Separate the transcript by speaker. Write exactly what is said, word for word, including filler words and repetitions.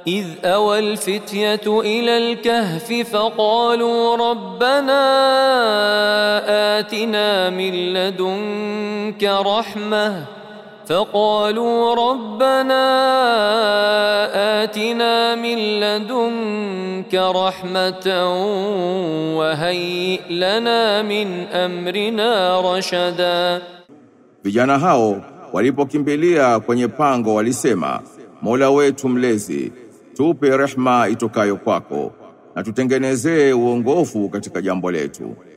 Speaker 1: إذ أوى الفتية إلى الكهف فقالوا ربنا آتنا من لدنك رحمة فقالوا ربنا آتنا من لدنك رحمة وهيئ لنا من أمرنا رشدا.
Speaker 2: Vijana hao walipokimbilia kwenye pango walisema, Mola wetu mlezi, tupe rehma itokayo kwako na tutengenezee uongofu katika jambo letu.